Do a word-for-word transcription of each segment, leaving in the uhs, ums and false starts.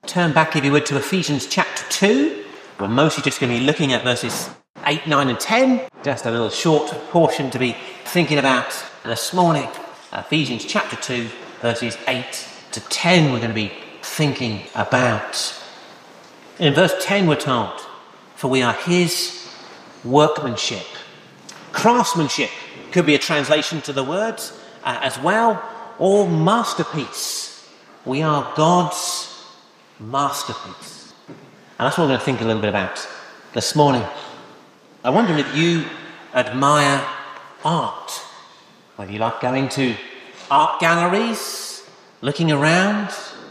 Turn back, if you would, to Ephesians chapter two. We're mostly just going to be looking at verses eight, nine and ten. Just a little short portion to be thinking about this morning. Ephesians chapter two, verses eight to ten we're going to be thinking about. In verse ten we're told, "For we are his workmanship." Craftsmanship could be a translation to the words uh, as well, or masterpiece. We are God's masterpiece. And that's what we're going to think a little bit about this morning. I wonder if you admire art, whether you like going to art galleries, looking around,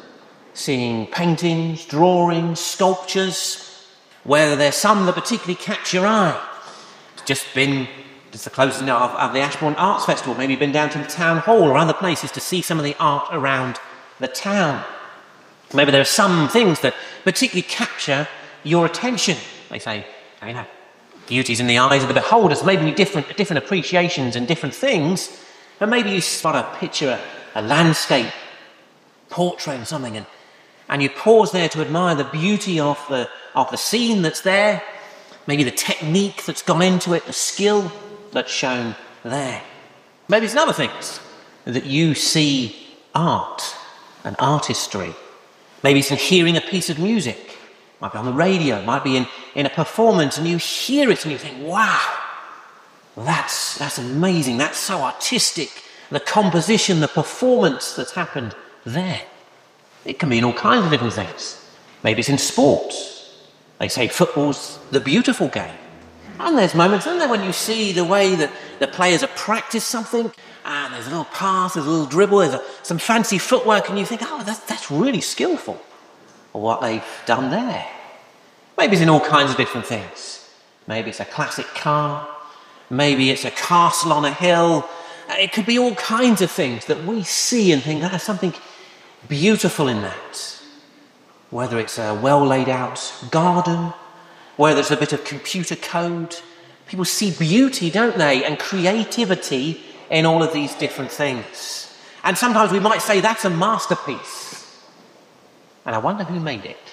seeing paintings, drawings, sculptures, whether there's some that particularly catch your eye. It's just been just the closing of, of the Ashbourne Arts Festival, maybe been down to the town hall or other places to see some of the art around the town. Maybe there are some things that particularly capture your attention. They say, you know, beauty's in the eyes of the beholders. Maybe different, different appreciations and different things. But maybe you spot a picture, a, a landscape, portrait or something, and, and you pause there to admire the beauty of the, of the scene that's there. Maybe the technique that's gone into it, the skill that's shown there. Maybe it's other things that you see art and artistry. Maybe it's in hearing a piece of music. It might be on the radio. It might be in, in a performance, and you hear it and you think, wow, that's, that's amazing. That's so artistic. The composition, the performance that's happened there. It can be in all kinds of different things. Maybe it's in sports. They say football's the beautiful game. And there's moments, isn't there, when you see the way that the players have practiced something, and there's a little pass, there's a little dribble, there's a, some fancy footwork, and you think, oh, that's, that's really skillful, or what they've done there. Maybe it's in all kinds of different things. Maybe it's a classic car. Maybe it's a castle on a hill. It could be all kinds of things that we see and think, there's something beautiful in that. Whether it's a well laid out garden, whether it's a bit of computer code. People see beauty, don't they, and creativity in all of these different things. And sometimes we might say that's a masterpiece. And I wonder who made it.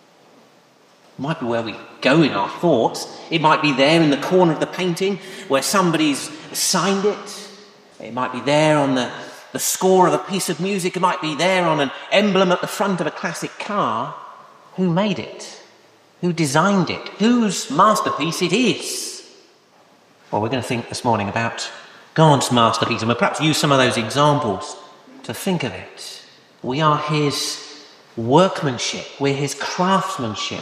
It might be where we go in our thoughts. It might be there in the corner of the painting where somebody's signed it. It might be there on the, the score of a piece of music. It might be there on an emblem at the front of a classic car. Who made it? Who designed it? Whose masterpiece it is? Well, we're going to think this morning about God's masterpiece, and we'll perhaps use some of those examples to think of it. We are his workmanship. We're his craftsmanship.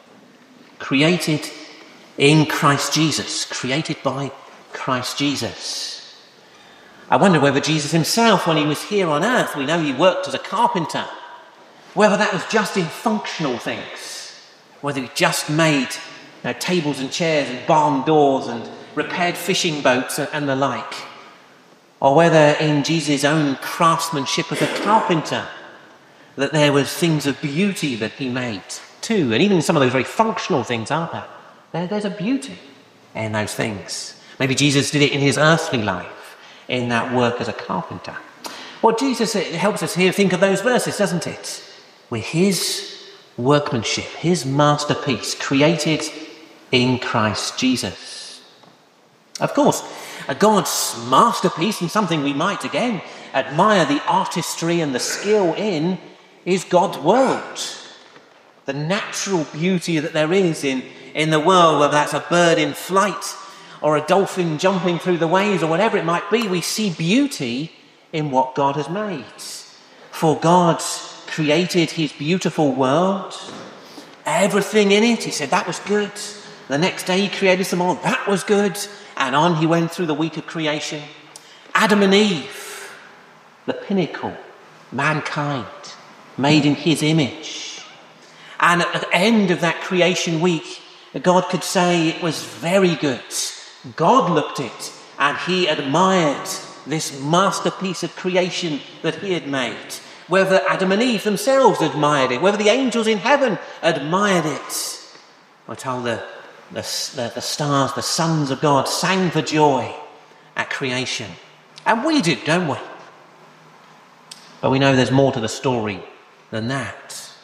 Created in Christ Jesus. Created by Christ Jesus. I wonder whether Jesus himself, when he was here on earth, we know he worked as a carpenter, whether that was just in functional things. Whether he just made you know, tables and chairs and barn doors and repaired fishing boats and, and the like. Or whether in Jesus' own craftsmanship as a carpenter that there was things of beauty that he made too. And even some of those very functional things, aren't there? there there's a beauty in those things. Maybe Jesus did it in his earthly life, in that work as a carpenter. Well, Jesus it helps us here think of those verses, doesn't it? We're his workmanship, his masterpiece, created in Christ Jesus. Of course, a God's masterpiece, and something we might again admire the artistry and the skill in, is God's world. The natural beauty that there is in, in the world, whether that's a bird in flight or a dolphin jumping through the waves or whatever it might be, we see beauty in what God has made. For God's created his beautiful world, everything in it. He said that was good. The next day he created some more. That was good. And on he went through the week of creation. Adam and Eve, the pinnacle, mankind, made in his image. And at the end of that creation week, God could say it was very good. God looked at it and he admired this masterpiece of creation that he had made. Whether Adam and Eve themselves admired it, whether the angels in heaven admired it. We're told the, the, the stars, the sons of God, sang for joy at creation. And we did, don't we? But we know there's more to the story than that.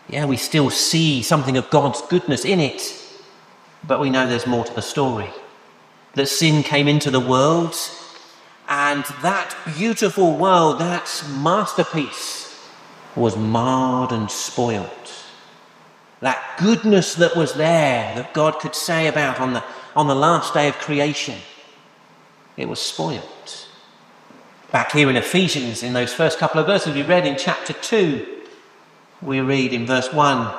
Yeah, we still see something of God's goodness in it, but we know there's more to the story. That sin came into the world, and that beautiful world, that masterpiece, was marred and spoiled. That goodness that was there, that God could say about on the, on the last day of creation, it was spoiled. Back here in Ephesians, in those first couple of verses we read in chapter two, we read in verse one,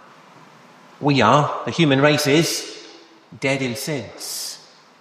we are, the human race is, dead in sins.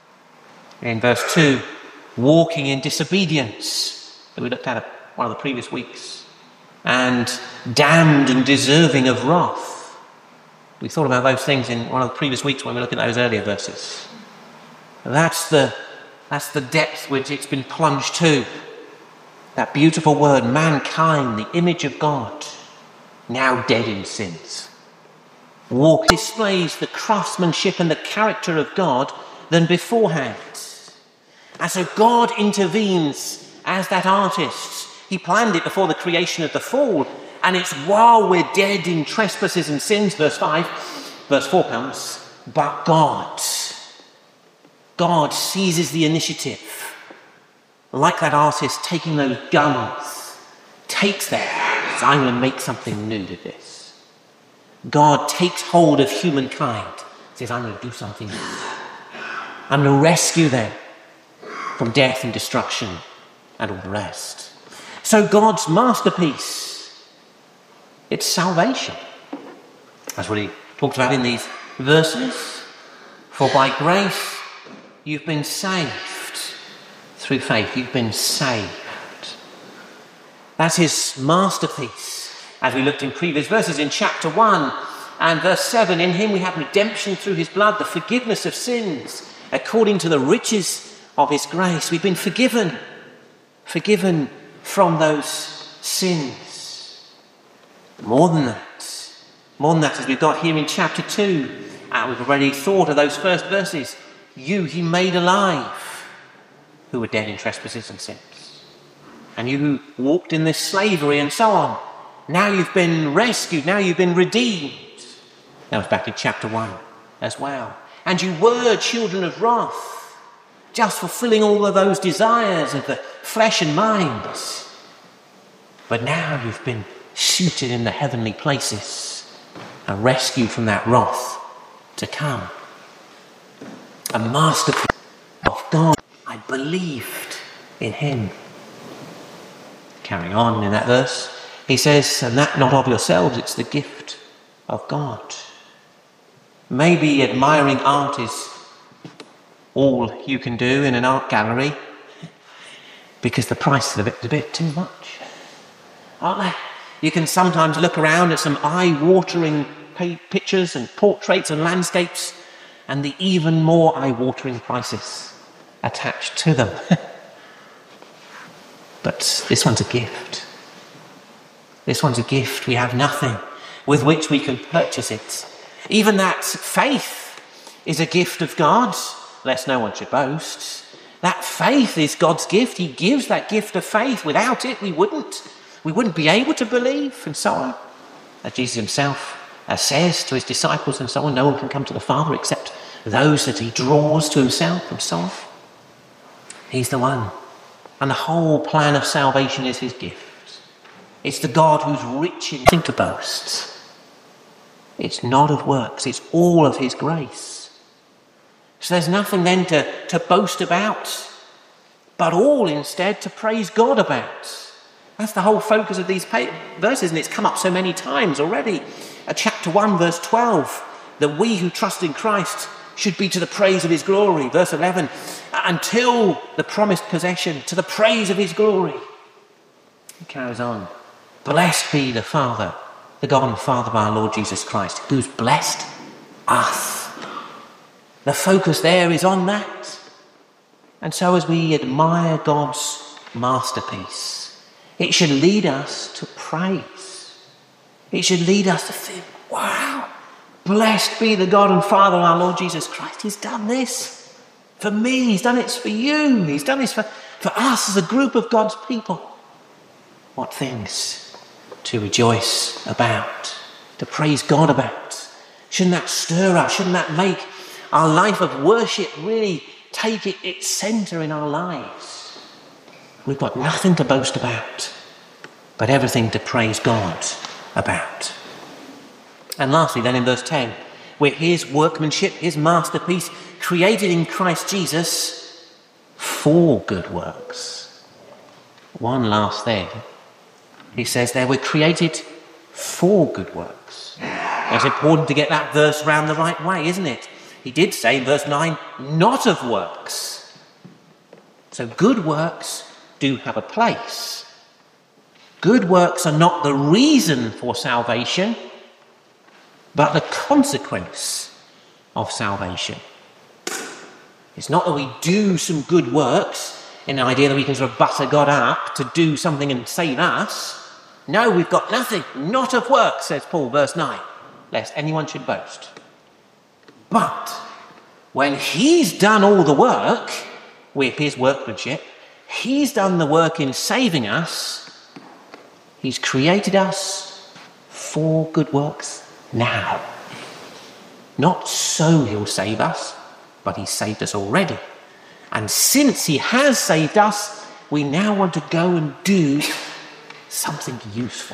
In verse two, walking in disobedience, that we looked at one of the previous weeks, and damned and deserving of wrath. We thought about those things in one of the previous weeks when we looked at those earlier verses. That's the, that's the depth which it's been plunged to. That beautiful word, mankind, the image of God, now dead in sins. Walk displays the craftsmanship and the character of God than beforehand. And so God intervenes as that artist. He planned it before the creation of the fall. And it's while we're dead in trespasses and sins, verse five, verse four comes, but God, God seizes the initiative. Like that artist taking those guns, takes that, says, I'm going to make something new to this. God takes hold of humankind, says, I'm going to do something new. I'm going to rescue them from death and destruction and all the rest. So God's masterpiece, it's salvation. That's what he talks about in these verses. For by grace you've been saved through faith. You've been saved. That's his masterpiece. As we looked in previous verses in chapter one and verse seven, in him we have redemption through his blood, the forgiveness of sins, according to the riches of his grace. We've been forgiven, forgiven from those sins. More than that, more than that, as we've got here in chapter two, and we've already thought of those first verses, you he made alive, who were dead in trespasses and sins. And you who walked in this slavery and so on, now you've been rescued, now you've been redeemed. That was back in chapter one as well. And you were children of wrath, just fulfilling all of those desires of the flesh and minds. But now you've been seated in the heavenly places and rescued from that wrath to come. A masterpiece of God. I believed in him. Carrying on in that verse, he says, and that not of yourselves, it's the gift of God. Maybe admiring art is all you can do in an art gallery because the price of it's a bit too much, aren't they? You can sometimes look around at some eye-watering pictures and portraits and landscapes and the even more eye-watering prices attached to them. But this one's a gift. This one's a gift. We have nothing with which we can purchase it. Even that faith is a gift of God, lest no one should boast. That faith is God's gift. He gives that gift of faith. Without it, we wouldn't. We wouldn't be able to believe, and so on. As Jesus himself uh, says to his disciples and so on, no one can come to the Father except those that he draws to himself and so on. He's the one. And the whole plan of salvation is his gift. It's the God who's rich in nothing to boast. It's not of works. It's all of his grace. So there's nothing then to, to boast about, but all instead to praise God about. That's the whole focus of these verses, and it's come up so many times already. At chapter one, verse twelve, that we who trust in Christ should be to the praise of his glory. Verse eleven, until the promised possession, to the praise of his glory. He carries on. Blessed be the Father, the God and Father of our Lord Jesus Christ, who's blessed us. The focus there is on that. And so as we admire God's masterpiece, it should lead us to praise. It should lead us to think, wow, blessed be the God and Father of our Lord Jesus Christ. He's done this for me. He's done it for you. He's done this for, for us as a group of God's people. What things to rejoice about. to praise God about? Shouldn't that stir us? Shouldn't that make our life of worship really take it, its centre in our lives? We've got nothing to boast about, but everything to praise God about. And lastly, then in verse ten, we're his workmanship, his masterpiece, created in Christ Jesus for good works. One last thing. He says there, we're created for good works. It's important to get that verse round the right way, isn't it? He did say in verse nine, not of works. So good works do have a place. Good works are not the reason for salvation, but the consequence of salvation. It's not that we do some good works in the idea that we can sort of butter God up to do something and save us. No, we've got nothing, not of works, says Paul, verse nine, lest anyone should boast. But when he's done all the work with his workmanship, he's done the work in saving us, he's created us for good works now. Not so he'll save us, but he's saved us already. And since he has saved us, we now want to go and do something useful.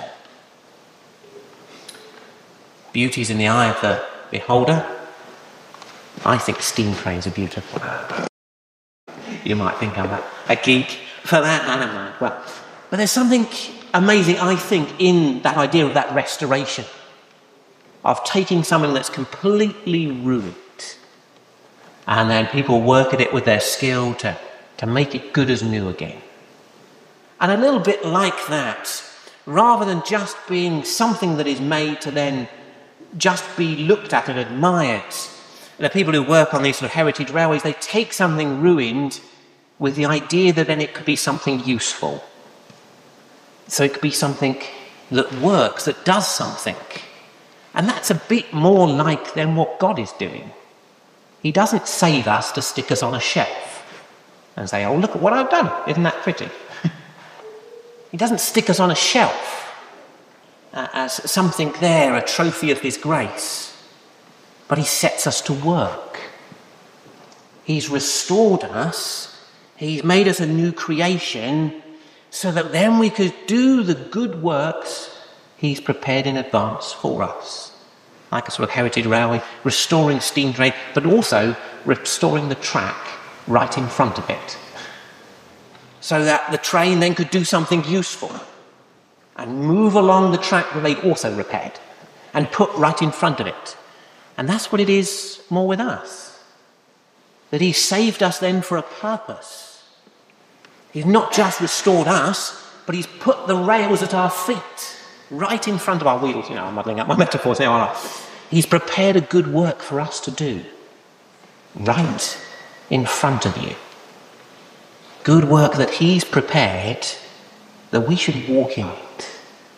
Beauty's in the eye of the beholder. I think steam trains are beautiful. You might think I'm a, a geek for that, and I'm not. Well, but there's something amazing, I think, in that idea of that restoration, of taking something that's completely ruined, and then people work at it with their skill to, to make it good as new again. And a little bit like that, rather than just being something that is made to then just be looked at and admired. And the people who work on these sort of heritage railways, they take something ruined with the idea that then it could be something useful. So it could be something that works, that does something. And that's a bit more like than what God is doing. He doesn't save us to stick us on a shelf and say, oh, look at what I've done. Isn't that pretty? He doesn't stick us on a shelf uh, as something there, a trophy of his grace. But he sets us to work. He's restored us. He's made us a new creation so that then we could do the good works he's prepared in advance for us. Like a sort of heritage railway, restoring steam train, but also restoring the track right in front of it, so that the train then could do something useful and move along the track that they'd also repaired and put right in front of it. And that's what it is more with us, that he saved us then for a purpose. He's not just restored us, but he's put the rails at our feet, right in front of our wheels. You know, I'm muddling up my metaphors now, aren't I? He's prepared a good work for us to do, right in front of you. Good work that he's prepared that we should walk in it.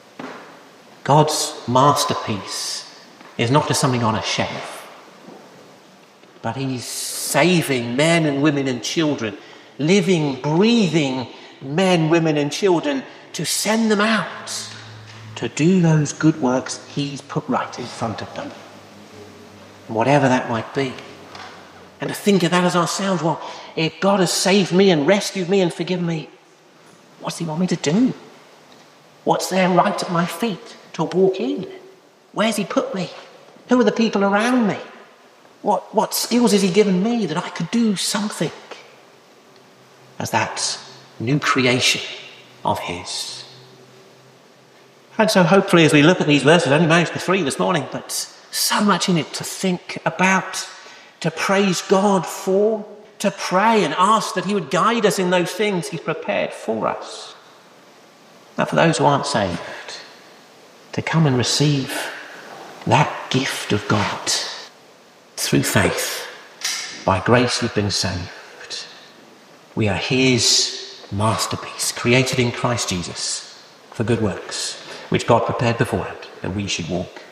God's masterpiece is not just something on a shelf, but he's saving men and women and children, living, breathing men, women and children, to send them out to do those good works he's put right in front of them, whatever that might be. And to think of that as ourselves, well, if God has saved me and rescued me and forgiven me, what's he want me to do? What's there right at my feet to walk in? Where's he put me? Who are the people around me? What, what skills has he given me that I could do something as that new creation of his? And so hopefully as we look at these verses, I only managed the three this morning, but so much in it to think about, to praise God for, to pray and ask that he would guide us in those things he's prepared for us. Now for those who aren't saved, to come and receive that gift of God through faith. By grace we've been saved. We are his masterpiece, created in Christ Jesus for good works, which God prepared beforehand that we should walk